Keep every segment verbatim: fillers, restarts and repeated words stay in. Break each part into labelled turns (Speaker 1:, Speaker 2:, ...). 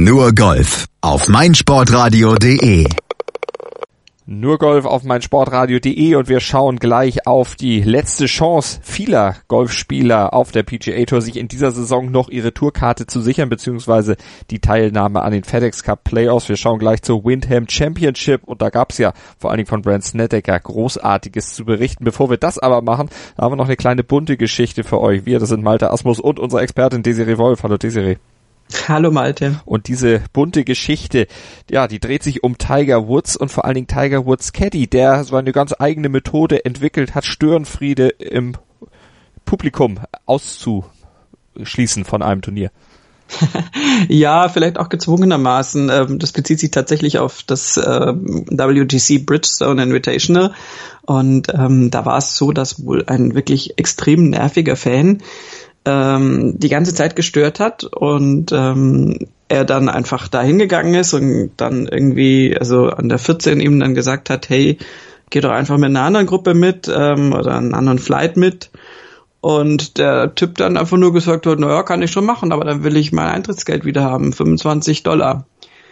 Speaker 1: Nur Golf auf meinsportradio punkt de.
Speaker 2: Nur Golf auf meinsportradio punkt de und wir schauen gleich auf die letzte Chance vieler Golfspieler auf der P G A Tour, sich in dieser Saison noch ihre Tourkarte zu sichern, beziehungsweise die Teilnahme an den FedEx Cup Playoffs. Wir schauen gleich zur Wyndham Championship und da gab's ja vor allen Dingen von Brandt Snedeker Großartiges zu berichten. Bevor wir das aber machen, haben wir noch eine kleine bunte Geschichte für euch. Wir, das sind Malte Asmus und unsere Expertin Desiree Wolf. Hallo Desiree.
Speaker 3: Hallo Malte.
Speaker 2: Und diese bunte Geschichte, ja, die dreht sich um Tiger Woods und vor allen Dingen Tiger Woods Caddy, der so eine ganz eigene Methode entwickelt hat, Störenfriede im Publikum auszuschließen von einem Turnier.
Speaker 3: Ja, vielleicht auch gezwungenermaßen. Das bezieht sich tatsächlich auf das W G C Bridgestone Invitational und ähm, da war es so, dass wohl ein wirklich extrem nerviger Fan ähm, die ganze Zeit gestört hat und ähm, er dann einfach da hingegangen ist und dann irgendwie, also an der vierzehn ihm dann gesagt hat, hey, geh doch einfach mit einer anderen Gruppe mit ähm, oder einem anderen Flight mit. Und der Typ dann einfach nur gesagt hat, naja, kann ich schon machen, aber dann will ich mein Eintrittsgeld wieder haben, fünfundzwanzig Dollar.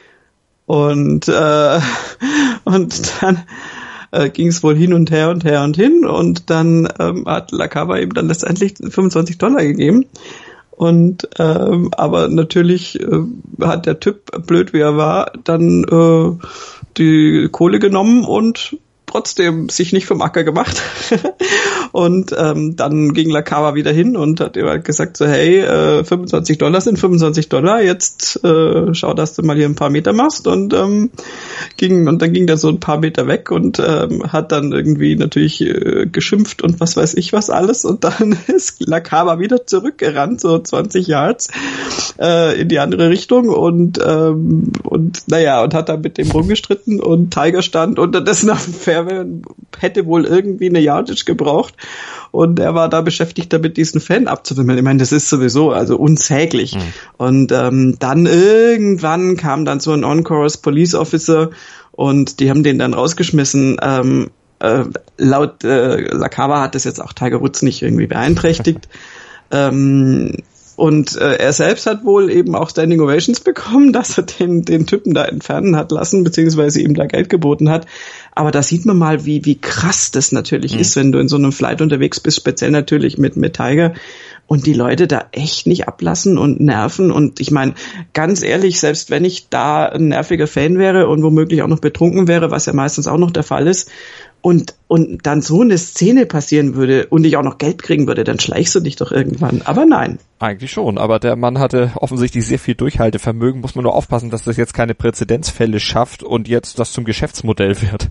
Speaker 3: Und äh, und dann äh, ging es wohl hin und her und her und hin und dann ähm, hat LaCava ihm dann letztendlich fünfundzwanzig Dollar gegeben. Und ähm, aber natürlich äh, hat der Typ, blöd wie er war, dann äh, die Kohle genommen und trotzdem sich nicht vom Acker gemacht. Und ähm, dann ging LaCava wieder hin und hat ihm halt gesagt so, hey, äh, fünfundzwanzig Dollar sind fünfundzwanzig Dollar, jetzt äh, schau, dass du mal hier ein paar Meter machst und ähm, ging und dann ging der so ein paar Meter weg und ähm, hat dann irgendwie natürlich äh, geschimpft und was weiß ich was alles und dann ist LaCava wieder zurückgerannt, so zwanzig Yards äh, in die andere Richtung und ähm, und naja, und hat dann mit dem rumgestritten und Tiger stand unterdessen auf dem Fairway und hätte wohl irgendwie eine Yardage gebraucht. Und er war da beschäftigt damit, diesen Fan abzuwimmeln. Ich meine, das ist sowieso also unsäglich. Mhm. Und ähm, dann irgendwann kam dann so ein On-Course Police Officer und die haben den dann rausgeschmissen. Ähm, äh, laut äh, LaCava hat das jetzt auch Tiger Woods nicht irgendwie beeinträchtigt. ähm, Und äh, er selbst hat wohl eben auch Standing Ovations bekommen, dass er den den Typen da entfernen hat lassen, beziehungsweise ihm da Geld geboten hat. Aber da sieht man mal, wie wie krass das natürlich mhm. ist, wenn du in so einem Flight unterwegs bist, speziell natürlich mit mit Tiger und die Leute da echt nicht ablassen und nerven. Und ich meine, ganz ehrlich, selbst wenn ich da ein nerviger Fan wäre und womöglich auch noch betrunken wäre, was ja meistens auch noch der Fall ist, und und dann so eine Szene passieren würde und ich auch noch Geld kriegen würde, dann schleichst du dich doch irgendwann. Aber nein.
Speaker 2: Eigentlich schon, aber der Mann hatte offensichtlich sehr viel Durchhaltevermögen. Muss man nur aufpassen, dass das jetzt keine Präzedenzfälle schafft und jetzt das zum Geschäftsmodell wird.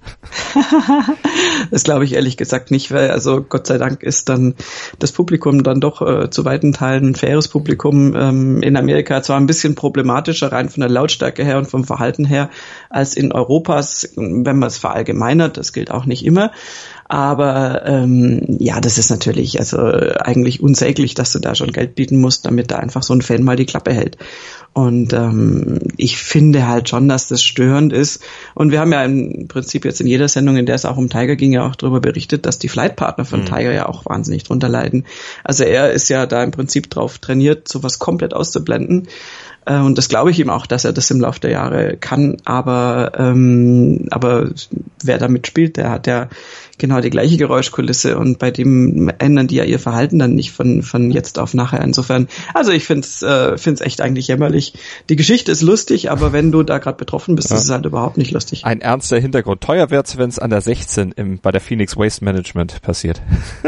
Speaker 3: Das glaube ich ehrlich gesagt nicht, weil also Gott sei Dank ist dann das Publikum dann doch äh, zu weiten Teilen ein faires Publikum. Ähm, in Amerika zwar ein bisschen problematischer, rein von der Lautstärke her und vom Verhalten her, als in Europas, wenn man es verallgemeinert, das gilt auch nicht immer. Aber ähm, ja, das ist natürlich also eigentlich unsäglich, dass du da schon Geld bieten musst, damit da einfach so ein Fan mal die Klappe hält. Und ähm, ich finde halt schon, dass das störend ist. Und wir haben ja im Prinzip jetzt in jeder Sendung, in der es auch um Tiger ging, ja auch darüber berichtet, dass die Flightpartner von mhm. Tiger ja auch wahnsinnig drunter leiden. Also er ist ja da im Prinzip drauf trainiert, sowas komplett auszublenden. Und das glaube ich ihm auch, dass er das im Laufe der Jahre kann. Aber ähm, aber wer da mitspielt, der hat ja genau die gleiche Geräuschkulisse und bei dem ändern die ja ihr Verhalten dann nicht von von jetzt auf nachher. Insofern, also ich finde es äh, find's echt eigentlich jämmerlich. Die Geschichte ist lustig, aber wenn du da gerade betroffen bist, ja. ist es halt überhaupt nicht lustig.
Speaker 2: Ein ernster Hintergrund. Teuer wird's, wenn es an der sechzehn im, bei der Phoenix Waste Management passiert.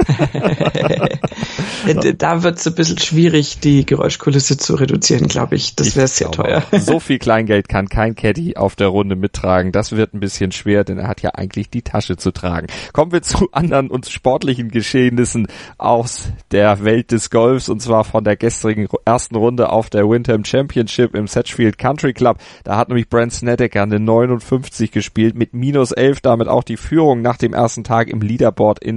Speaker 3: Da wird's ein bisschen schwierig, die Geräuschkulisse zu reduzieren, glaube ich. Das wäre sehr teuer.
Speaker 2: So viel Kleingeld kann kein Caddy auf der Runde mittragen. Das wird ein bisschen schwer, denn er hat ja eigentlich die Tasche zu tragen. Kommen wir zu anderen und sportlichen Geschehnissen aus der Welt des Golfs und zwar von der gestrigen ersten Runde auf der Wyndham Championship im Sedgefield Country Club. Da hat nämlich Brandt Snedeker eine neunundfünfzig gespielt mit minus elf, damit auch die Führung nach dem ersten Tag im Leaderboard inne.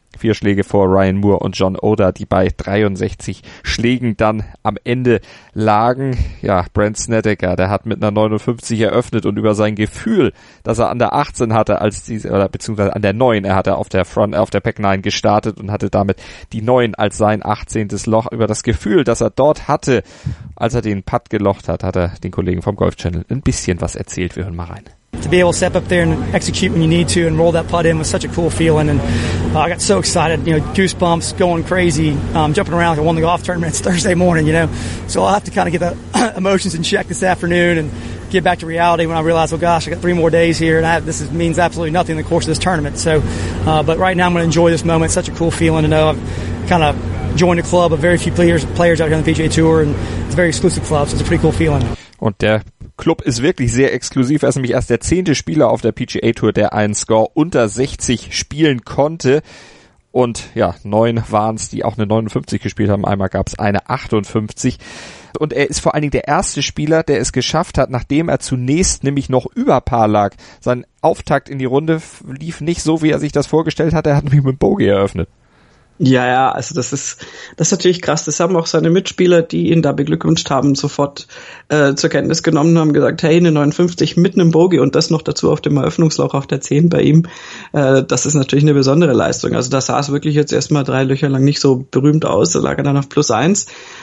Speaker 2: Vier Schläge vor Ryan Moore und John Oder, die bei dreiundsechzig Schlägen dann am Ende lagen. Ja, Brandt Snedeker, der hat mit einer neunundfünfzig eröffnet und über sein Gefühl, dass er an der achtzehn hatte, als diese, oder beziehungsweise an der neun, er hatte auf der Front, auf der Back neun gestartet und hatte damit die neun als sein achtzehntes Loch. Über das Gefühl, das er dort hatte, als er den Putt gelocht hat, hat er den Kollegen vom Golf Channel ein bisschen was erzählt. Wir hören mal rein.
Speaker 4: To be able to step up there and execute when you need to and roll that putt in was such a cool feeling, and uh, I got so excited, you know, goosebumps, going crazy, um, jumping around like I won the golf tournament. It's Thursday morning, you know, so I'll have to kind of get the emotions in check this afternoon and get back to reality when I realize, oh gosh, I got three more days here and I have, this is, means absolutely nothing in the course of this tournament. So, uh, but right now I'm going to enjoy this moment. It's such a cool feeling to know I've kind of joined a club of very few players, players out here on the P G A Tour, and it's a very exclusive club, so it's a pretty cool feeling.
Speaker 2: Und der Club ist wirklich sehr exklusiv. Er ist nämlich erst der zehnte Spieler auf der P G A Tour, der einen Score unter sechzig spielen konnte. Und ja, neun waren es, die auch eine neunundfünfzig gespielt haben. Einmal gab es eine achtundfünfzig. Und er ist vor allen Dingen der erste Spieler, der es geschafft hat, nachdem er zunächst nämlich noch über Par lag. Sein Auftakt in die Runde lief nicht so, wie er sich das vorgestellt hat. Er hat nämlich mit Bogey eröffnet.
Speaker 3: Ja, ja, also das ist das ist natürlich krass. Das haben auch seine Mitspieler, die ihn da beglückwünscht haben, sofort äh, zur Kenntnis genommen und haben gesagt, hey, eine neunundfünfzig mit einem Bogey und das noch dazu auf dem Eröffnungsloch auf der zehn bei ihm. Äh, das ist natürlich eine besondere Leistung. Also da sah es wirklich jetzt erstmal drei Löcher lang nicht so berühmt aus. Da lag er dann auf plus eins.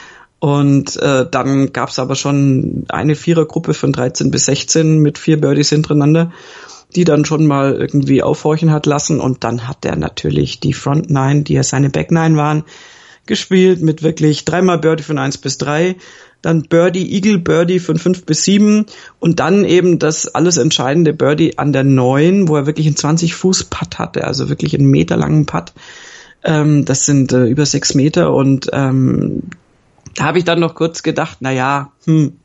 Speaker 3: Und äh, dann gab es aber schon eine Vierergruppe von dreizehn bis sechzehn mit vier Birdies hintereinander, die dann schon mal irgendwie aufhorchen hat lassen. Und dann hat er natürlich die Front Nine, die ja seine Back Nine waren, gespielt mit wirklich dreimal Birdie von eins bis drei, dann Birdie, Eagle Birdie von fünf bis sieben und dann eben das alles entscheidende Birdie an der neun, wo er wirklich einen zwanzig Fuß Putt hatte, also wirklich einen meterlangen Putt. Ähm, das sind äh, über sechs Meter und ähm, da habe ich dann noch kurz gedacht, na ja, hm,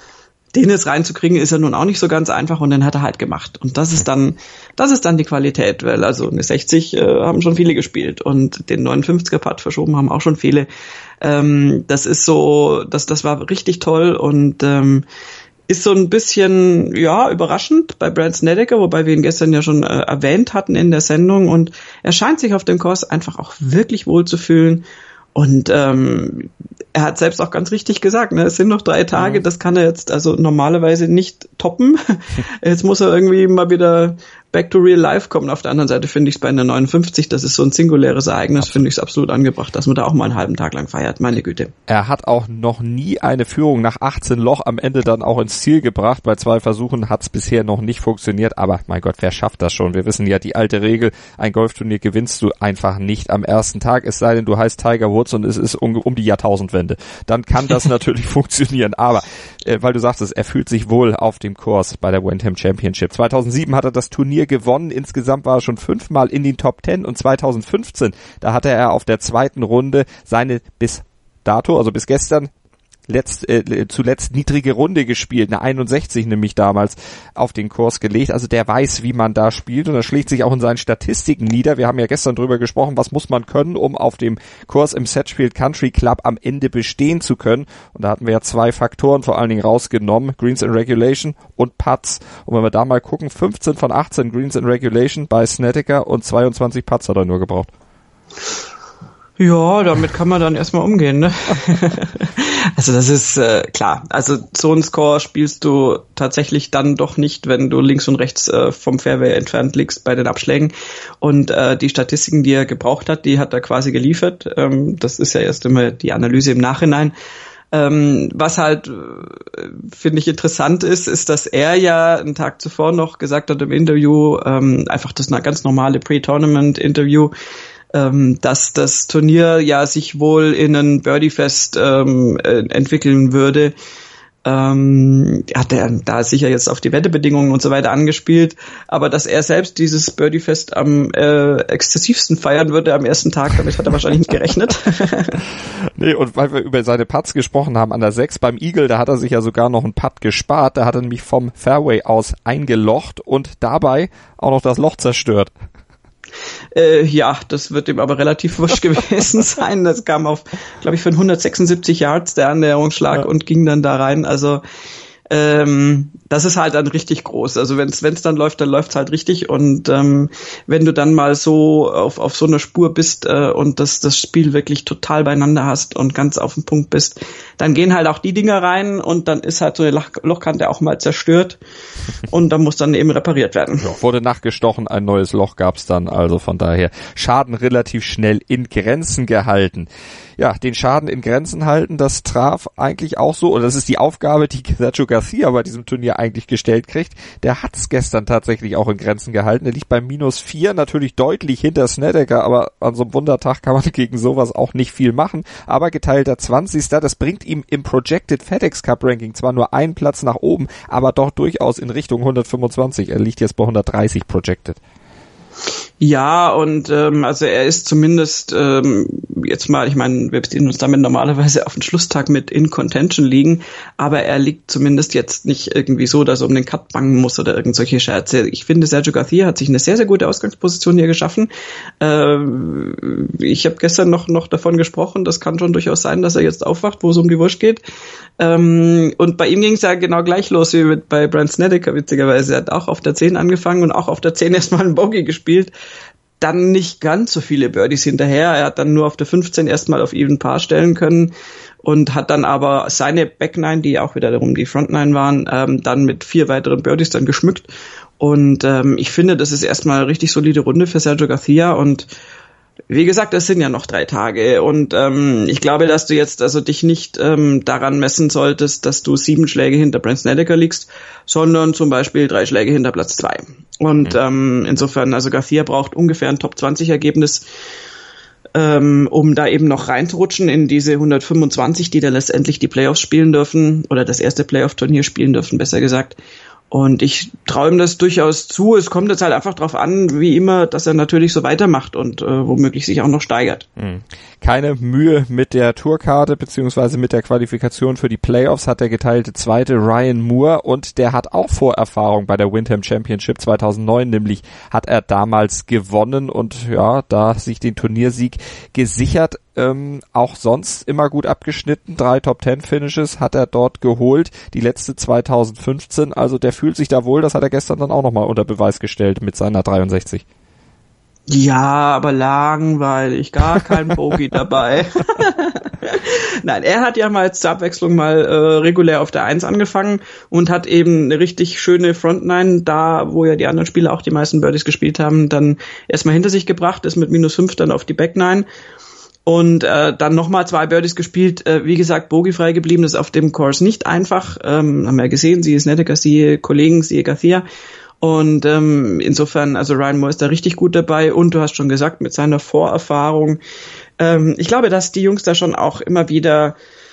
Speaker 3: den jetzt reinzukriegen, ist ja nun auch nicht so ganz einfach und den hat er halt gemacht. Und das ist dann, das ist dann die Qualität, weil also eine sechzig äh, haben schon viele gespielt und den neunundfünfziger Putt verschoben haben auch schon viele. Ähm, das ist so, das, das war richtig toll und ähm, ist so ein bisschen, ja, überraschend bei Brandt Snedeker, wobei wir ihn gestern ja schon äh, erwähnt hatten in der Sendung und er scheint sich auf dem Kurs einfach auch wirklich wohl zu fühlen. Und ähm, er hat selbst auch ganz richtig gesagt, ne, es sind noch drei Tage, das kann er jetzt also normalerweise nicht toppen. Jetzt muss er irgendwie mal wieder back to real life kommen. Auf der anderen Seite finde ich es bei einer neunundfünfzig, das ist so ein singuläres Ereignis, finde ich es absolut angebracht, dass man da auch mal einen halben Tag lang feiert, meine Güte.
Speaker 2: Er hat auch noch nie eine Führung nach achtzehn Loch am Ende dann auch ins Ziel gebracht. Bei zwei Versuchen hat es bisher noch nicht funktioniert, aber mein Gott, wer schafft das schon? Wir wissen ja die alte Regel, ein Golfturnier gewinnst du einfach nicht am ersten Tag, es sei denn, du heißt Tiger Woods und es ist um, um die Jahrtausendwende. Dann kann das natürlich funktionieren, aber äh, weil du sagtest, er fühlt sich wohl auf dem Kurs bei der Wyndham Championship. zweitausendsieben hat er das Turnier gewonnen, insgesamt war er schon fünfmal in den Top Ten und zweitausendfünfzehn, da hatte er auf der zweiten Runde seine bis dato, also bis gestern, Letzt, äh, zuletzt niedrige Runde gespielt, eine einundsechzig nämlich damals auf den Kurs gelegt, also der weiß, wie man da spielt und das schlägt sich auch in seinen Statistiken nieder. Wir haben ja gestern drüber gesprochen, was muss man können, um auf dem Kurs im Sedgefield Country Club am Ende bestehen zu können und da hatten wir ja zwei Faktoren vor allen Dingen rausgenommen, Greens in Regulation und Putts und wenn wir da mal gucken, fünfzehn von achtzehn Greens in Regulation bei Snedeker und zweiundzwanzig Putts hat er nur gebraucht.
Speaker 3: Ja, damit kann man dann erstmal umgehen, ne? Also das ist äh, klar. Also so einen Score spielst du tatsächlich dann doch nicht, wenn du links und rechts äh, vom Fairway entfernt liegst bei den Abschlägen. Und äh, die Statistiken, die er gebraucht hat, die hat er quasi geliefert. Ähm, das ist ja erst immer die Analyse im Nachhinein. Ähm, was halt, äh, finde ich, interessant ist, ist, dass er ja einen Tag zuvor noch gesagt hat im Interview, ähm, einfach das eine ganz normale Pre-Tournament-Interview, ähm, dass das Turnier ja sich wohl in ein Birdie-Fest ähm, äh, entwickeln würde. Ähm, hat er da sicher jetzt auf die Wettebedingungen und so weiter angespielt, aber dass er selbst dieses Birdie-Fest am äh, exzessivsten feiern würde am ersten Tag, damit hat er wahrscheinlich nicht gerechnet.
Speaker 2: Nee, und weil wir über seine Putts gesprochen haben, an der sechs beim Eagle, da hat er sich ja sogar noch einen Putt gespart, da hat er nämlich vom Fairway aus eingelocht und dabei auch noch das Loch zerstört.
Speaker 3: Äh, ja, das wird ihm aber relativ wurscht gewesen sein. Das kam auf, glaube ich, für hundertsechsundsiebzig Yards der Annäherungsschlag ja. und ging dann da rein. Also ähm, das ist halt dann richtig groß. Also wenn es wenn es dann läuft, dann läuft's halt richtig. Und ähm, wenn du dann mal so auf auf so einer Spur bist äh, und das das Spiel wirklich total beieinander hast und ganz auf den Punkt bist, dann gehen halt auch die Dinger rein und dann ist halt so eine Loch- Lochkante auch mal zerstört und dann muss dann eben repariert werden.
Speaker 2: Ja, wurde nachgestochen, ein neues Loch gab's dann, also von daher Schaden relativ schnell in Grenzen gehalten. Ja, den Schaden in Grenzen halten, das traf eigentlich auch so, und das ist die Aufgabe, die Sergio Garcia bei diesem Turnier eigentlich gestellt kriegt. Der hat's gestern tatsächlich auch in Grenzen gehalten. Er liegt bei minus vier, natürlich deutlich hinter Snedeker, aber an so einem Wundertag kann man gegen sowas auch nicht viel machen. Aber geteilter zwanzigster Das bringt ihm im Projected FedEx Cup Ranking zwar nur einen Platz nach oben, aber doch durchaus in Richtung hundertfünfundzwanzig. Er liegt jetzt bei hundertdreißig Projected.
Speaker 3: Ja, und ähm, also er ist zumindest ähm, jetzt mal, ich meine, wir beziehen uns damit normalerweise auf den Schlusstag mit in Contention liegen, aber er liegt zumindest jetzt nicht irgendwie so, dass er um den Cut bangen muss oder irgend solche Scherze. Ich finde, Sergio Garcia hat sich eine sehr, sehr gute Ausgangsposition hier geschaffen. Ähm, ich habe gestern noch noch davon gesprochen, das kann schon durchaus sein, dass er jetzt aufwacht, wo es um die Wurst geht. Ähm, und bei ihm ging es ja genau gleich los wie mit bei Brandt Snedeker, witzigerweise. Er hat auch auf der zehn angefangen und auch auf der zehn erstmal einen Bogey gespielt. Dann nicht ganz so viele Birdies hinterher. Er hat dann nur auf der fünfzehn erstmal auf Even Par stellen können und hat dann aber seine Back Nine, die auch wieder darum die Front Nine waren, ähm, dann mit vier weiteren Birdies dann geschmückt. Und ähm, ich finde, das ist erstmal eine richtig solide Runde für Sergio Garcia und wie gesagt, es sind ja noch drei Tage und ähm, ich glaube, dass du jetzt also dich nicht ähm, daran messen solltest, dass du sieben Schläge hinter Brandt Snedeker liegst, sondern zum Beispiel drei Schläge hinter Platz zwei. Und mhm. ähm, insofern, also Garcia braucht ungefähr ein Top zwanzig Ergebnis, ähm, um da eben noch reinzurutschen in diese hundertfünfundzwanzig, die da letztendlich die Playoffs spielen dürfen oder das erste Playoff-Turnier spielen dürfen, besser gesagt. Und ich traue ihm das durchaus zu. Es kommt jetzt halt einfach drauf an, wie immer, dass er natürlich so weitermacht und äh, womöglich sich auch noch steigert.
Speaker 2: Keine Mühe mit der Tourkarte beziehungsweise mit der Qualifikation für die Playoffs hat der geteilte Zweite Ryan Moore und der hat auch Vorerfahrung bei der Windham Championship zweitausendneun, nämlich hat er damals gewonnen und ja, da sich den Turniersieg gesichert. Ähm, auch sonst immer gut abgeschnitten. Drei Top-Ten-Finishes hat er dort geholt. Die letzte zweitausendfünfzehn. Also der fühlt sich da wohl. Das hat er gestern dann auch nochmal unter Beweis gestellt mit seiner dreiundsechzig.
Speaker 3: Ja, aber langweilig. Gar kein Bogey dabei. Nein, er hat ja mal zur Abwechslung mal äh, regulär auf der eins angefangen und hat eben eine richtig schöne Frontline, da wo ja die anderen Spieler auch die meisten Birdies gespielt haben, dann erstmal hinter sich gebracht, ist mit minus fünf dann auf die Backnine. Und äh, dann nochmal zwei Birdies gespielt. Äh, wie gesagt, bogiefrei geblieben ist auf dem Course nicht einfach. Ähm, haben wir ja gesehen, sie ist Snedeker, sie Kollegen, sie Garcia. Und ähm, insofern, also Ryan Moore ist da richtig gut dabei. Und du hast schon gesagt, mit seiner Vorerfahrung. Ähm, ich glaube, dass die Jungs da schon auch immer wieder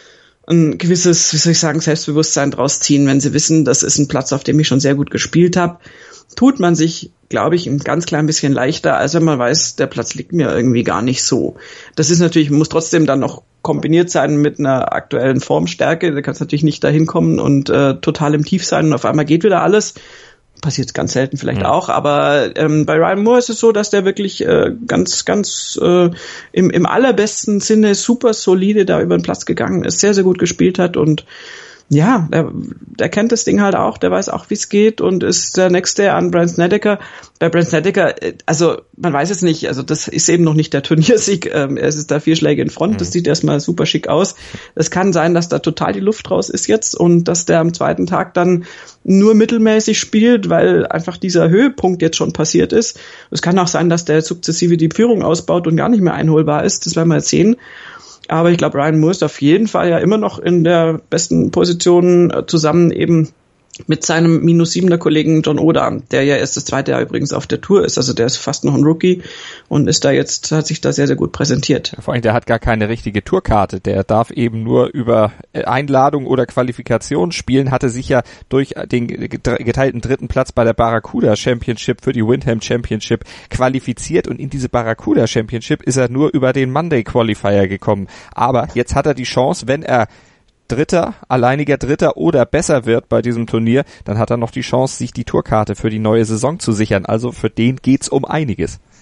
Speaker 3: ein gewisses, wie soll ich sagen, Selbstbewusstsein draus ziehen, wenn sie wissen, das ist ein Platz, auf dem ich schon sehr gut gespielt habe. Tut man sich, glaube ich, ein ganz klein bisschen leichter, als wenn man weiß, der Platz liegt mir irgendwie gar nicht so. Das ist natürlich, muss trotzdem dann noch kombiniert sein mit einer aktuellen Formstärke. Da kannst du natürlich nicht dahin kommen und äh, total im Tief sein und auf einmal geht wieder alles. Passiert ganz selten vielleicht mhm. auch, aber ähm, bei Ryan Moore ist es so, dass der wirklich äh, ganz, ganz äh, im, im allerbesten Sinne super solide da über den Platz gegangen ist, sehr, sehr gut gespielt hat und ja, der, der kennt das Ding halt auch, der weiß auch, wie es geht und ist der Nächste an Brandt Snedeker. Bei Brandt Snedeker, also man weiß es nicht, also das ist eben noch nicht der Turniersieg, ähm, er ist da vier Schläge in Front, mhm. das sieht erstmal super schick aus. Es kann sein, dass da total die Luft raus ist jetzt und dass der am zweiten Tag dann nur mittelmäßig spielt, weil einfach dieser Höhepunkt jetzt schon passiert ist. Es kann auch sein, dass der sukzessive die Führung ausbaut und gar nicht mehr einholbar ist, das werden wir jetzt sehen. Aber ich glaube, Ryan Moore ist auf jeden Fall ja immer noch in der besten Position äh, zusammen eben mit seinem minus siebener Kollegen John Oda, der ja erst das zweite Jahr übrigens auf der Tour ist. Also der ist fast noch ein Rookie und ist da jetzt, hat sich da sehr, sehr gut präsentiert.
Speaker 2: Vor allem, der hat gar keine richtige Tourkarte. Der darf eben nur über Einladung oder Qualifikation spielen, hatte sich ja durch den geteilten dritten Platz bei der Barracuda Championship für die Windham Championship qualifiziert und in diese Barracuda Championship ist er nur über den Monday Qualifier gekommen. Aber jetzt hat er die Chance, wenn er Dritter, alleiniger Dritter oder besser wird bei diesem Turnier, dann hat er noch die Chance, sich die Tourkarte für die neue Saison zu sichern. Also für den geht's um einiges.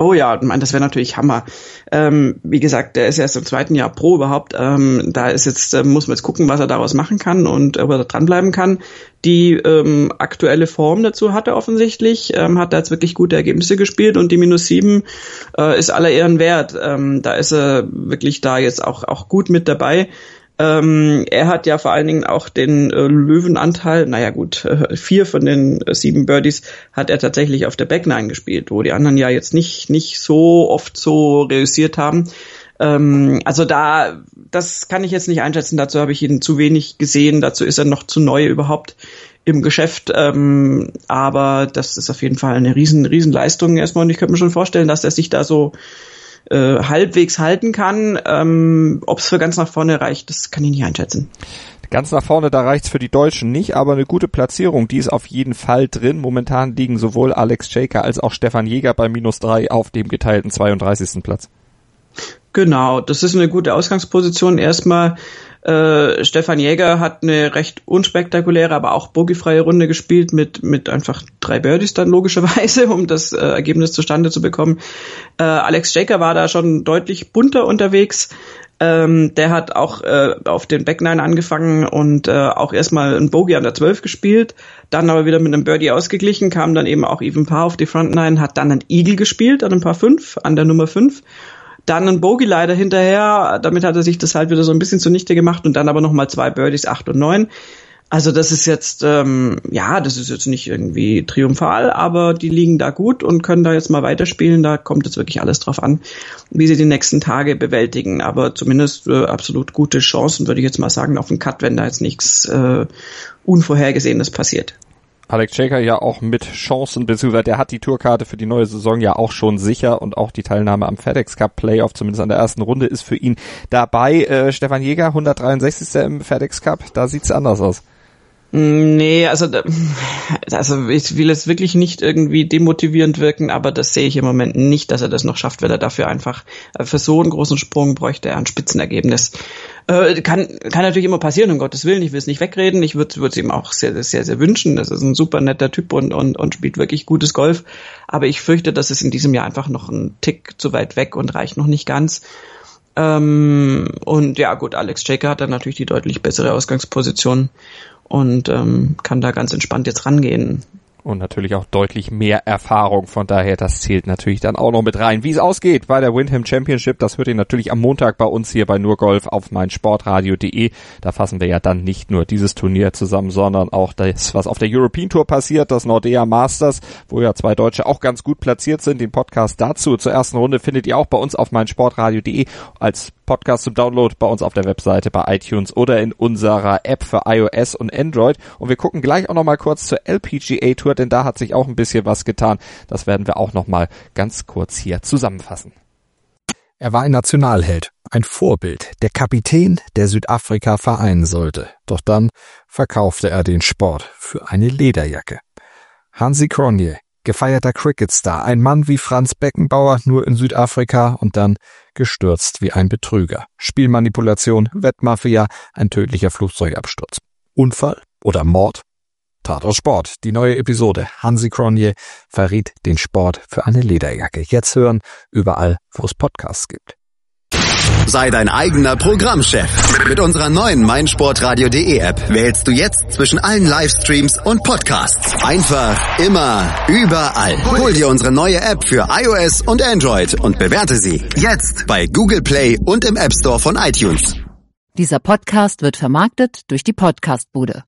Speaker 3: Oh ja, ich meine, das wäre natürlich Hammer. Ähm, wie gesagt, der ist erst im zweiten Jahr Pro überhaupt. Ähm, da ist jetzt, äh, muss man jetzt gucken, was er daraus machen kann und ob er da dranbleiben kann. Die ähm, aktuelle Form dazu hat er offensichtlich, ähm, hat er jetzt wirklich gute Ergebnisse gespielt und die minus sieben äh, ist aller Ehren wert. Ähm, da ist er wirklich da jetzt auch auch gut mit dabei. Ähm, er hat ja vor allen Dingen auch den äh, Löwenanteil, naja gut, äh, vier von den äh, sieben Birdies hat er tatsächlich auf der Backnine gespielt, wo die anderen ja jetzt nicht nicht so oft so reüssiert haben. Ähm, also da, das kann ich jetzt nicht einschätzen, dazu habe ich ihn zu wenig gesehen, dazu ist er noch zu neu überhaupt im Geschäft, ähm, aber das ist auf jeden Fall eine riesen, riesen Leistung erstmal und ich könnte mir schon vorstellen, dass er sich da so Äh, halbwegs halten kann. Ähm, ob es für ganz nach vorne reicht, das kann ich nicht einschätzen.
Speaker 2: Ganz nach vorne, da reicht's für die Deutschen nicht, aber eine gute Platzierung, die ist auf jeden Fall drin. Momentan liegen sowohl Alex Jaeger als auch Stefan Jäger bei minus drei auf dem geteilten zweiunddreißigsten Platz.
Speaker 3: Genau, das ist eine gute Ausgangsposition. Erstmal, äh, Stefan Jäger hat eine recht unspektakuläre, aber auch bogiefreie Runde gespielt mit mit einfach drei Birdies dann logischerweise, um das äh, Ergebnis zustande zu bekommen. Äh, Alex Jaeger war da schon deutlich bunter unterwegs. Ähm, der hat auch äh, auf den Backnine angefangen und äh, auch erstmal ein Bogey an der zwölf gespielt, dann aber wieder mit einem Birdie ausgeglichen, kam dann eben auch Even Par auf die Frontnine, hat dann ein Eagle gespielt an ein Par fünf, an der Nummer fünf. Dann ein Bogey leider hinterher, damit hat er sich das halt wieder so ein bisschen zunichte gemacht und dann aber nochmal zwei Birdies, acht und neun. Also das ist jetzt, ähm, ja, das ist jetzt nicht irgendwie triumphal, aber die liegen da gut und können da jetzt mal weiterspielen. Da kommt jetzt wirklich alles drauf an, wie sie die nächsten Tage bewältigen. Aber zumindest äh, absolut gute Chancen, würde ich jetzt mal sagen, auf den Cut, wenn da jetzt nichts äh, Unvorhergesehenes passiert.
Speaker 2: Alex Jaeger ja auch mit Chancen, beziehungsweise der hat die Tourkarte für die neue Saison ja auch schon sicher und auch die Teilnahme am FedEx Cup Playoff, zumindest an der ersten Runde, ist für ihn dabei. Äh, Stefan Jäger, hundertdreiundsechzigster im FedEx Cup, da sieht's anders aus.
Speaker 3: Nee, also, also ich will es wirklich nicht irgendwie demotivierend wirken, aber das sehe ich im Moment nicht, dass er das noch schafft, weil er dafür einfach, für so einen großen Sprung bräuchte er ein Spitzenergebnis. Äh, kann, kann natürlich immer passieren, um Gottes Willen, ich will es nicht wegreden, ich würde es ihm auch sehr, sehr, sehr wünschen, das ist ein super netter Typ und, und, und spielt wirklich gutes Golf, aber ich fürchte, das ist in diesem Jahr einfach noch ein Tick zu weit weg und reicht noch nicht ganz. Ähm, und ja gut, Alex Jaeger hat dann natürlich die deutlich bessere Ausgangsposition und ähm, kann da ganz entspannt jetzt rangehen.
Speaker 2: Und natürlich auch deutlich mehr Erfahrung, von daher, das zählt natürlich dann auch noch mit rein. Wie es ausgeht bei der Windham Championship, das hört ihr natürlich am Montag bei uns hier bei Nurgolf auf meinsportradio punkt de. Da fassen wir ja dann nicht nur dieses Turnier zusammen, sondern auch das, was auf der European Tour passiert, das Nordea Masters, wo ja zwei Deutsche auch ganz gut platziert sind. Den Podcast dazu zur ersten Runde findet ihr auch bei uns auf meinsportradio punkt de als Podcast zum Download bei uns auf der Webseite, bei iTunes oder in unserer App für iOS und Android. Und wir gucken gleich auch noch mal kurz zur L P G A Tour, denn da hat sich auch ein bisschen was getan. Das werden wir auch noch mal ganz kurz hier zusammenfassen.
Speaker 1: Er war ein Nationalheld, ein Vorbild, der Kapitän, der Südafrika vereinen sollte. Doch dann verkaufte er den Sport für eine Lederjacke. Hansi Cronje, gefeierter Cricketstar, ein Mann wie Franz Beckenbauer, nur in Südafrika und dann gestürzt wie ein Betrüger. Spielmanipulation, Wettmafia, ein tödlicher Flugzeugabsturz. Unfall oder Mord? Tatort Sport, die neue Episode. Hansi Cronje verriet den Sport für eine Lederjacke. Jetzt hören, überall, wo es Podcasts gibt.
Speaker 5: Sei dein eigener Programmchef. Mit unserer neuen meinsportradio punkt de App wählst du jetzt zwischen allen Livestreams und Podcasts. Einfach, immer, überall. Hol dir unsere neue App für iOS und Android und bewerte sie jetzt bei Google Play und im App Store von iTunes.
Speaker 6: Dieser Podcast wird vermarktet durch die Podcastbude.